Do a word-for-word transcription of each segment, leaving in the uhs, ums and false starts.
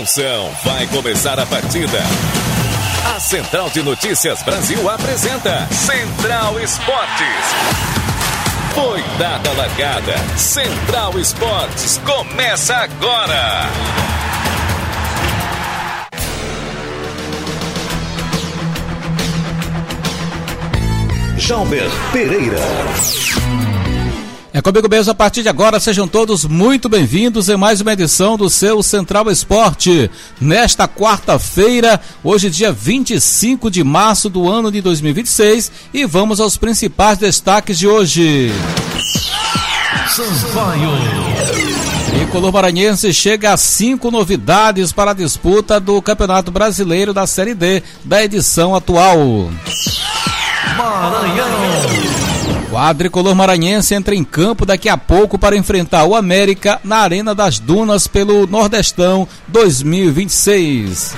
Atenção, vai começar a partida. A Central de Notícias Brasil apresenta Central Esportes. Foi dada a largada. Central Esportes começa agora. Jalber Pereira. É comigo mesmo a partir de agora, sejam todos muito bem-vindos em mais uma edição do seu Central Esporte. Nesta quarta-feira, hoje dia vinte e cinco de março do ano de dois mil e vinte e seis, e vamos aos principais destaques de hoje. Sampaio. Tricolor maranhense chega a cinco novidades para a disputa do Campeonato Brasileiro da Série D da edição atual. Maranhão. O quadricolor maranhense entra em campo daqui a pouco para enfrentar o América na Arena das Dunas pelo Nordestão dois mil e vinte e seis.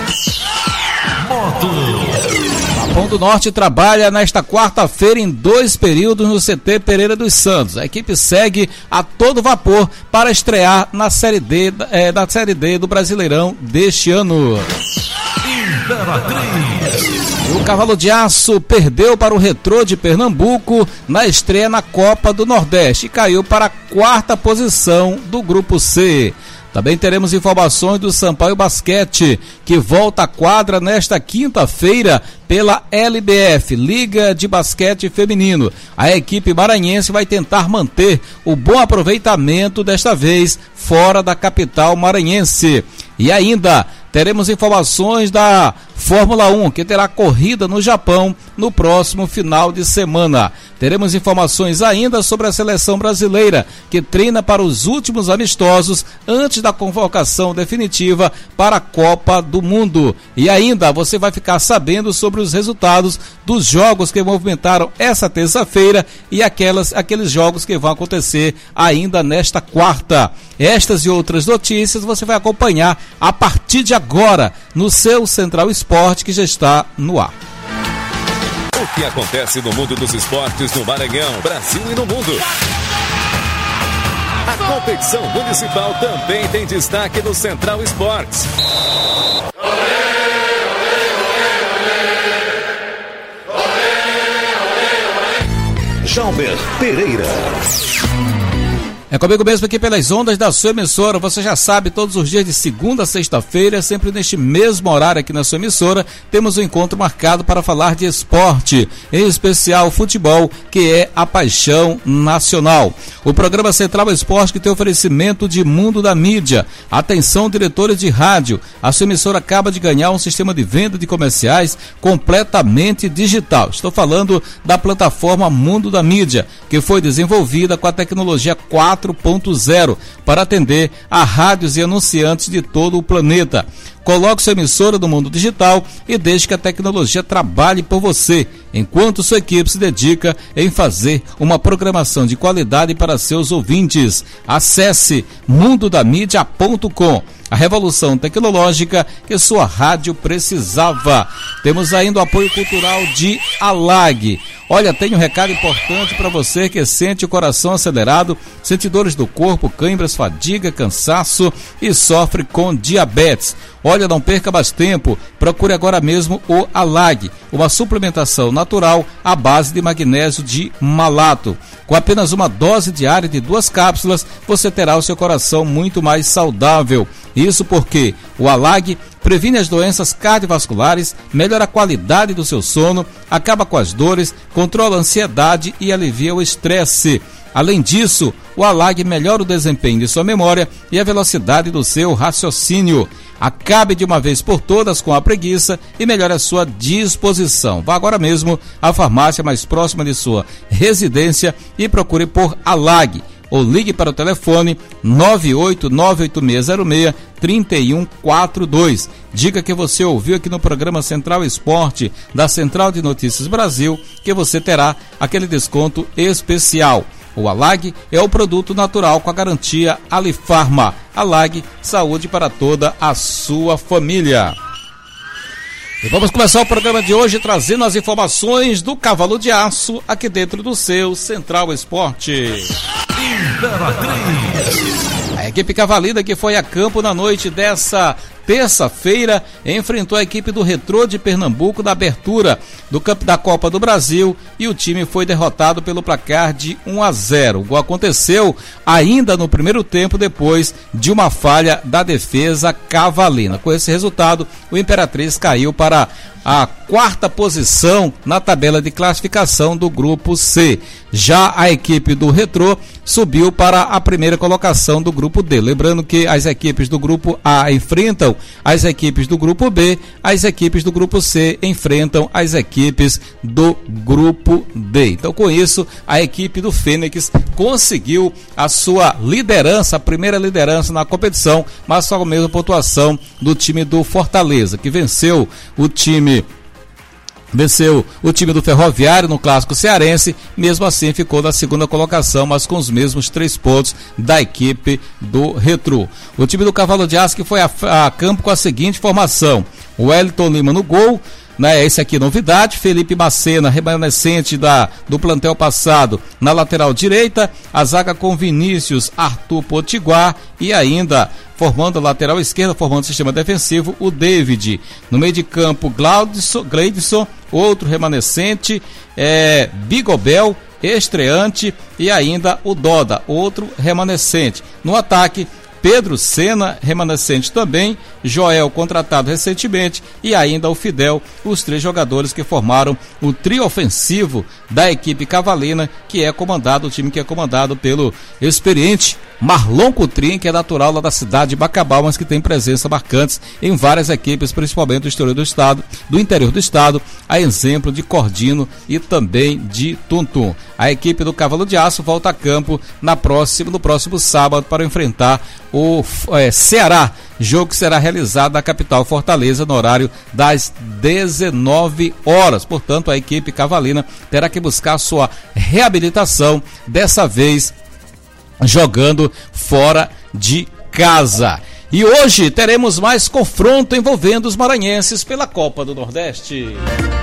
Moto. Capão do Norte trabalha nesta quarta-feira em dois períodos no C T Pereira dos Santos. A equipe segue a todo vapor para estrear na Série D, é, da Série D do Brasileirão deste ano. Imperatriz. O Cavalo de Aço perdeu para o Retrô de Pernambuco na estreia na Copa do Nordeste e caiu para a quarta posição do Grupo C. Também teremos informações do Sampaio Basquete, que volta à quadra nesta quinta-feira pela L B F, Liga de Basquete Feminino. A equipe maranhense vai tentar manter o bom aproveitamento, desta vez fora da capital maranhense. E ainda teremos informações da Fórmula um, que terá corrida no Japão no próximo final de semana. Teremos informações ainda sobre a seleção brasileira, que treina para os últimos amistosos antes da convocação definitiva para a Copa do Mundo. E ainda você vai ficar sabendo sobre os resultados dos jogos que movimentaram essa terça-feira e aquelas, aqueles jogos que vão acontecer ainda nesta quarta. Estas e outras notícias você vai acompanhar a partir de agora no seu Central Esporte, que já está no ar. O que acontece no mundo dos esportes no Maranhão, Brasil e no mundo? A competição municipal também tem destaque no Central Esportes. Jalber Pereira. É comigo mesmo aqui pelas ondas da sua emissora. Você já sabe, todos os dias de segunda a sexta-feira, sempre neste mesmo horário aqui na sua emissora, temos um encontro marcado para falar de esporte, em especial futebol, que é a paixão nacional. O programa Central Esporte, que tem oferecimento de Mundo da Mídia. Atenção, diretores de rádio, a sua emissora acaba de ganhar um sistema de venda de comerciais completamente digital. Estou falando da plataforma Mundo da Mídia, que foi desenvolvida com a tecnologia quatro ponto zero para atender a rádios e anunciantes de todo o planeta. Coloque sua emissora do mundo digital e deixe que a tecnologia trabalhe por você, enquanto sua equipe se dedica em fazer uma programação de qualidade para seus ouvintes. Acesse mundo da mídia ponto com, a revolução tecnológica que sua rádio precisava. Temos ainda o apoio cultural de Alag. Olha, tem um recado importante para você que sente o coração acelerado, sente dores do corpo, câimbras, fadiga, cansaço e sofre com diabetes. Olha, não perca mais tempo, procure agora mesmo o Alag, uma suplementação natural à base de magnésio de malato. Com apenas uma dose diária de duas cápsulas, você terá o seu coração muito mais saudável. Isso porque o Alag previne as doenças cardiovasculares, melhora a qualidade do seu sono, acaba com as dores, controla a ansiedade e alivia o estresse. Além disso, o Alag melhora o desempenho de sua memória e a velocidade do seu raciocínio. Acabe de uma vez por todas com a preguiça e melhore a sua disposição. Vá agora mesmo à farmácia mais próxima de sua residência e procure por Alag. Ou ligue para o telefone nove oito nove oito seis zero seis três um quatro dois. Diga que você ouviu aqui no programa Central Esporte da Central de Notícias Brasil, que você terá aquele desconto especial. O Alag é o produto natural com a garantia Alifarma. Alag, saúde para toda a sua família. E vamos começar o programa de hoje trazendo as informações do Cavalo de Aço aqui dentro do seu Central Esporte. Imperatriz. A equipe Cavalina, que foi a campo na noite dessa terça-feira, enfrentou a equipe do Retrô de Pernambuco na abertura do campo da Copa do Brasil e o time foi derrotado pelo placar de um a zero. O gol aconteceu ainda no primeiro tempo, depois de uma falha da defesa cavalina. Com esse resultado, o Imperatriz caiu para a quarta posição na tabela de classificação do grupo C. Já a equipe do Retrô subiu para a primeira colocação do grupo D. Lembrando que as equipes do grupo A enfrentam as equipes do grupo B, as equipes do grupo C enfrentam as equipes do grupo D. Então, com isso, a equipe do Fênix conseguiu a sua liderança, a primeira liderança na competição, mas só a mesma pontuação do time do Fortaleza, que venceu o time Venceu o time do Ferroviário no Clássico Cearense, mesmo assim ficou na segunda colocação, mas com os mesmos três pontos da equipe do Retrô. O time do Cavalo de Aço que foi a, a campo com a seguinte formação: o Wellington Lima no gol, né, esse aqui novidade, Felipe Macena, remanescente da, do plantel passado, na lateral direita, a zaga com Vinícius, Arthur Potiguar e ainda formando a lateral esquerda, formando o sistema defensivo, o David. No meio de campo, Glaudson, Gleidson, outro remanescente, é, Bigobel, estreante, e ainda o Doda, outro remanescente. No ataque, Pedro Sena, remanescente também, Joel, contratado recentemente, e ainda o Fidel, os três jogadores que formaram o trio ofensivo da equipe cavalina, que é comandado, o time que é comandado pelo experiente Marlon Coutrin, que é natural lá da cidade de Bacabal, mas que tem presença marcantes em várias equipes, principalmente do interior do estado, do interior do estado, a exemplo de Cordino e também de Tuntum. A equipe do Cavalo de Aço volta a campo na próxima, no próximo sábado para enfrentar o é, Ceará, jogo que será realizado na capital Fortaleza no horário das dezenove horas. Portanto, a equipe cavalina terá que buscar sua reabilitação, dessa vez jogando fora de casa. E hoje teremos mais confronto envolvendo os maranhenses pela Copa do Nordeste.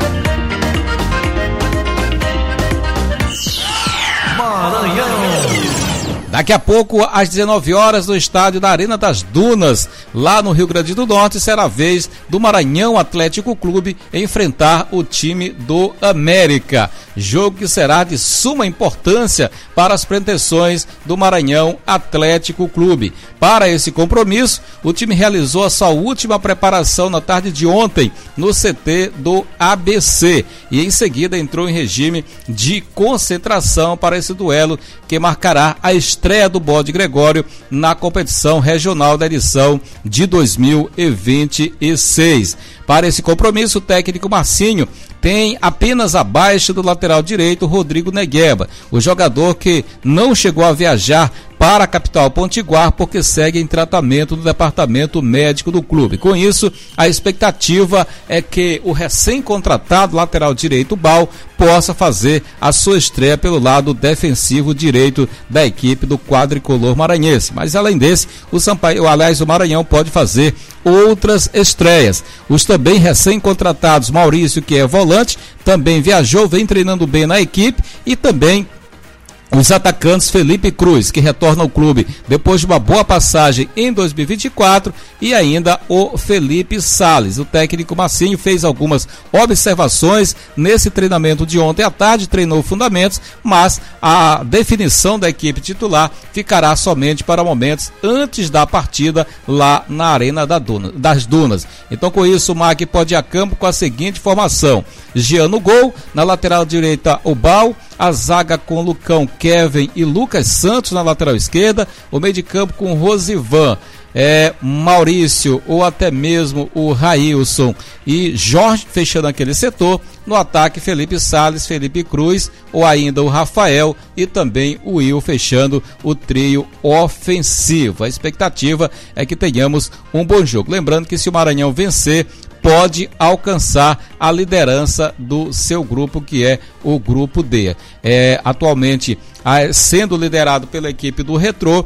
Maranhão. Daqui a pouco, às dezenove horas, no estádio da Arena das Dunas, lá no Rio Grande do Norte, será a vez do Maranhão Atlético Clube enfrentar o time do América. Jogo que será de suma importância para as pretensões do Maranhão Atlético Clube. Para esse compromisso, o time realizou a sua última preparação na tarde de ontem no C T do A B C e em seguida entrou em regime de concentração para esse duelo que marcará a estreia do Bode Gregório na competição regional da edição de dois mil e vinte e seis. Para esse compromisso, o técnico Marcinho tem apenas abaixo do lateral direito Rodrigo Negueba, o jogador que não chegou a viajar para a capital Potiguar porque segue em tratamento no departamento médico do clube. Com isso, a expectativa é que o recém-contratado lateral direito Bal possa fazer a sua estreia pelo lado defensivo direito da equipe do quadricolor maranhense. Mas além desse, o Sampaio, aliás, o Maranhão pode fazer outras estreias. Os também recém-contratados Maurício, que é volante, também viajou, vem treinando bem na equipe, e também os atacantes Felipe Cruz, que retorna ao clube depois de uma boa passagem em dois mil e vinte e quatro, e ainda o Felipe Salles. O técnico Massinho fez algumas observações nesse treinamento de ontem à tarde, treinou fundamentos, mas a definição da equipe titular ficará somente para momentos antes da partida lá na Arena da Duna, das Dunas. Então, com isso, o M A C pode ir a campo com a seguinte formação: Jean no gol, na lateral direita o Bal, a zaga com Lucão, Kevin e Lucas Santos na lateral esquerda, o meio de campo com Rosivan, é, Maurício ou até mesmo o Railson e Jorge fechando aquele setor. No ataque, Felipe Salles, Felipe Cruz ou ainda o Rafael e também o Will fechando o trio ofensivo. A expectativa é que tenhamos um bom jogo. Lembrando que se o Maranhão vencer, pode alcançar a liderança do seu grupo, que é o grupo D. É, atualmente sendo liderado pela equipe do Retrô,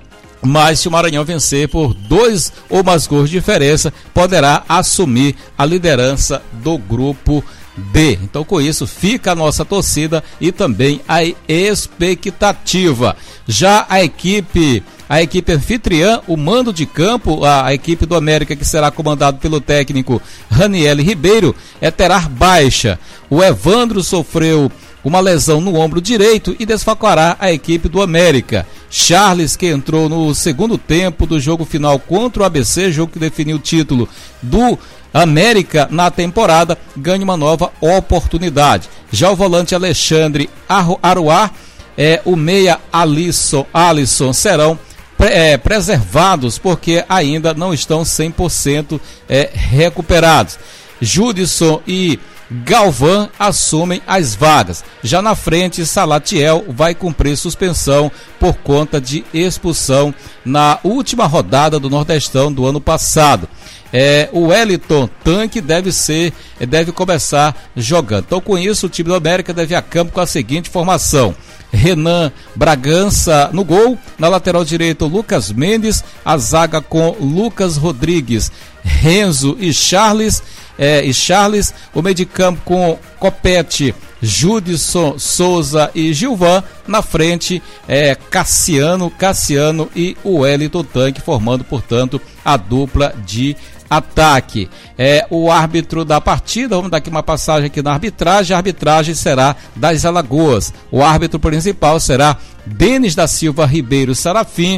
mas se o Maranhão vencer por dois ou mais gols de diferença, poderá assumir a liderança do grupo D. Então, com isso, fica a nossa torcida e também a expectativa. Já a equipe a equipe anfitriã, o mando de campo, a, a equipe do América, que será comandado pelo técnico Raniel Ribeiro, é terá baixa. O Evandro sofreu uma lesão no ombro direito e desfalcará a equipe do América. Charles, que entrou no segundo tempo do jogo final contra o A B C, jogo que definiu o título do América na temporada, ganha uma nova oportunidade. Já o volante Alexandre Aruá, é, o meia Alisson, Alisson serão é, preservados porque ainda não estão cem por cento é, recuperados. Judson e Galvão assumem as vagas. Já na frente, Salatiel vai cumprir suspensão por conta de expulsão na última rodada do Nordestão do ano passado. É, o Wellington Tanque deve ser, deve começar jogando. Então, com isso, o time do América deve ir a campo com a seguinte formação: Renan Bragança no gol, na lateral direita Lucas Mendes, a zaga com Lucas Rodrigues, Renzo e Charles, é, e Charles, o meio de campo com Copete, Judson Souza e Gilvan, na frente é, Cassiano, Cassiano e o Wellington Tanque, formando, portanto, a dupla de ataque. É, o árbitro da partida, vamos dar aqui uma passagem aqui na arbitragem, a arbitragem será das Alagoas. O árbitro principal será Denis da Silva Ribeiro Sarafim.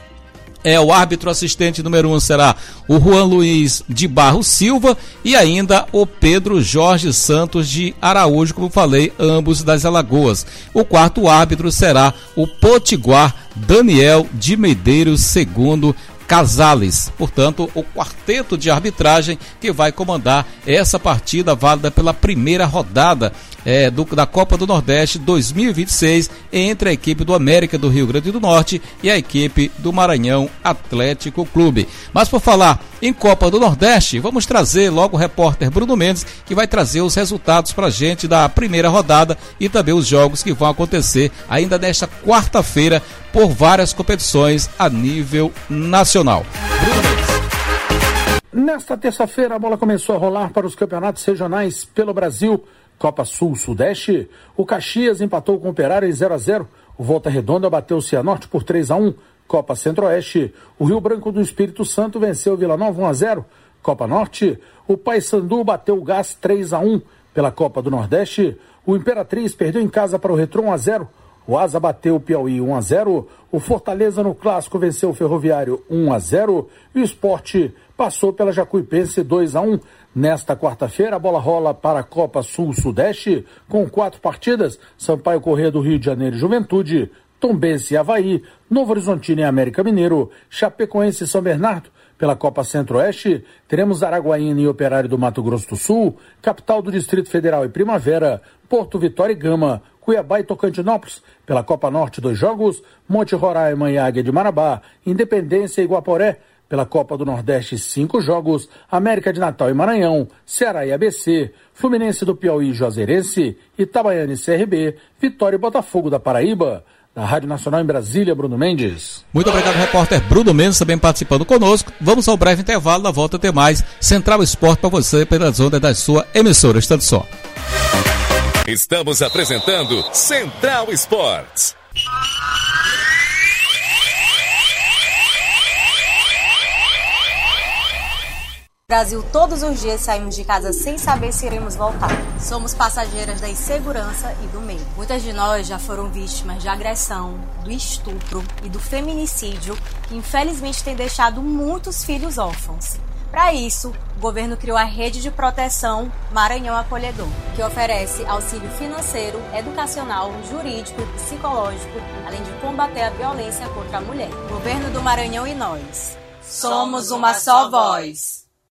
É, o árbitro assistente número um será o Juan Luiz de Barros Silva e ainda o Pedro Jorge Santos de Araújo, como falei, ambos das Alagoas. O quarto árbitro será o Potiguar Daniel de Medeiros segundo Casales. Portanto, o quarteto de arbitragem que vai comandar essa partida válida pela primeira rodada é, do, da Copa do Nordeste dois mil e vinte e seis entre a equipe do América do Rio Grande do Norte e a equipe do Maranhão Atlético Clube. Mas por falar em Copa do Nordeste, vamos trazer logo o repórter Bruno Mendes, que vai trazer os resultados pra gente da primeira rodada e também os jogos que vão acontecer ainda nesta quarta-feira por várias competições a nível nacional. Nesta terça-feira a bola começou a rolar para os campeonatos regionais pelo Brasil. Copa Sul-Sudeste, o Caxias empatou com o Operário em zero a zero. O Volta Redonda bateu o Cianorte por três a um. Copa Centro-Oeste, o Rio Branco do Espírito Santo venceu o Vila Nova um a zero. Copa Norte, o Paysandu bateu o Gás três a um. Pela Copa do Nordeste, o Imperatriz perdeu em casa para o Retrô um a zero. O Asa bateu o Piauí um a zero. O Fortaleza no Clássico venceu o Ferroviário um a zero. E o Sport passou pela Jacuipense dois a um. Nesta quarta-feira, a bola rola para a Copa Sul-Sudeste com quatro partidas: Sampaio Corrêa do Rio de Janeiro e Juventude, Tombense e Avaí, Novo Horizontino e América Mineiro, Chapecoense e São Bernardo. Pela Copa Centro-Oeste, teremos Araguaína e Operário do Mato Grosso do Sul, Capital do Distrito Federal e Primavera, Porto Vitória e Gama, Cuiabá e Tocantinópolis. Pela Copa Norte, dois jogos: Monte Roraima e Águia de Marabá, Independência e Iguaporé. Pela Copa do Nordeste, cinco jogos: América de Natal e Maranhão, Ceará e A B C, Fluminense do Piauí e Juazeirense, Itabaiana e C R B, Vitória e Botafogo da Paraíba. Da Rádio Nacional em Brasília, Bruno Mendes. Muito obrigado, repórter Bruno Mendes, também participando conosco. Vamos ao breve intervalo, na volta ter mais Central Esporte para você pelas ondas da sua emissora. Estando só. Estamos apresentando Central Esportes. Brasil, todos os dias saímos de casa sem saber se iremos voltar. Somos passageiras da insegurança e do medo. Muitas de nós já foram vítimas de agressão, do estupro e do feminicídio, que infelizmente tem deixado muitos filhos órfãos. Para isso, o governo criou a Rede de Proteção Maranhão Acolhedor, que oferece auxílio financeiro, educacional, jurídico e psicológico, além de combater a violência contra a mulher. Governo do Maranhão e nós. Somos uma só voz.